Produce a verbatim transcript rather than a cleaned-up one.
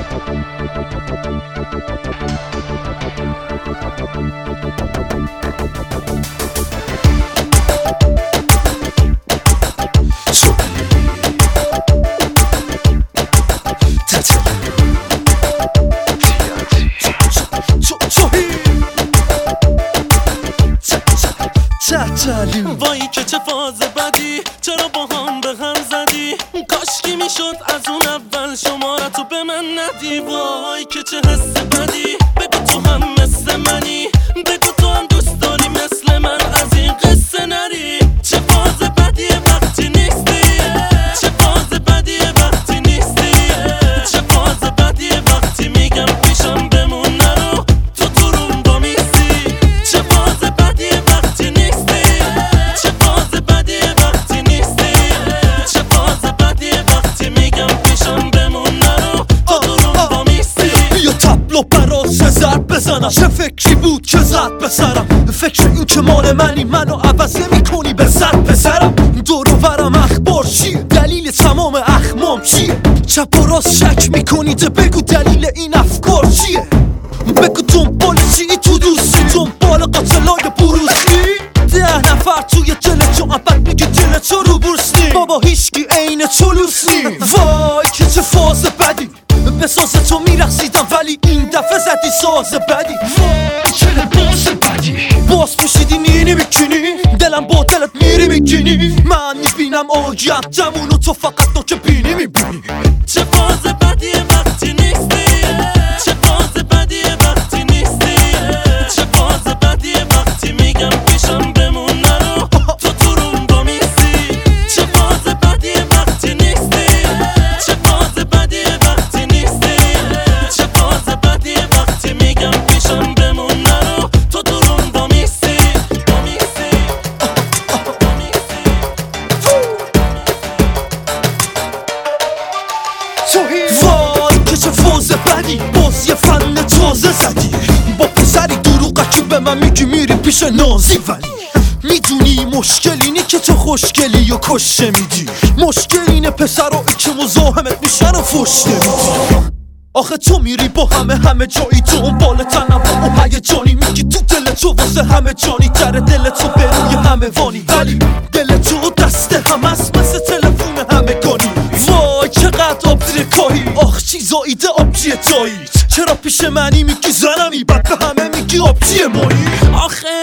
وای که چه فاز بدی، چرا با هم به هم زدی؟ کاشکی میشد از اون اول شمارتو به من ندی. وای که چه حس بدی، بگو تو هم مثل منی، بگو تو هم دوست داری مثل من از این قصه نری. چه فاز بدیه وقتی نیستی، چه فاز بدیه وقتی نیستی، چه فاز بدیه وقتی میگم پیشم بمون نرو تو تو روم با میستی. چه فاز بدیه وقتی نیستی، چه فاز بدیه وقتی نیستی، چه فاز بدیه وقتی میگم پیشم بمون نرو تو تو روم با میستی. بیا تبلو برا سه ضرب بزنم، چه فکری بود که زد به سرم؟ فکر این که مال منی، منو عوض نمی کنی به زد بزرم. دور و برم اخبار چیه؟ دلیل تمام اخمام چیه؟ چپ و راست شک میکنید، بگو دلیل این افکار چیه؟ بگو دنبال چی تو دوستی، دنبال قاتلای بروسی؟ ده نفر توی دل تو ابد میگه دل تو رو بورسنی، بابا هیچکی عین تو لوسنی. وای که چه فاز بدی، به ساز تو میرقصیدم ولی این دفعه زدی ساز بدی. وای چه لباس بدی، باز پوشیدی میری میکنی، دلم با دلت میری میکنی. من میبینم آیندمونو تو فقط نوک بینی میبینی. چه فاز بدیه وقتی نیستی، چه فاز بدیه وقتی نیستی، چه فاز بدیه وقتی میگم پیشم بمون نرو تو تو روم با میستی. چه فاز بدیه وقتی نیستی، چه فاز بدیه وقتی نیستی، چه فاز بدیه وقتی میگم پیشم بمون نرو تو تو روم با میستی. با میستی با میستی. وای که چه فاز بدی، باز یه فن تازه زدی. با پسری دروغکی به من میگی میری پیش نازی، ولی میدونی مشکل اینی که تو خوشگلی و کش نمیدی. مشکل اینه پسرایی که مزاحمت میشن و فش نمیدی. آخه تو میری با همه همه جایی، تو اون بال تنم و هیجانی، میگی تو دل تو واسه همه جانی تره، دل تو بروی همه وانی، ولی دل تو دست هم است مثل تلفون همگانی. وای چقدر آبزیر کاهی، آخ چیزایی ده آبجی تایید. چرا پیش منی میگی زنمی، بعد به همه میگی آبجی مایی؟ آخه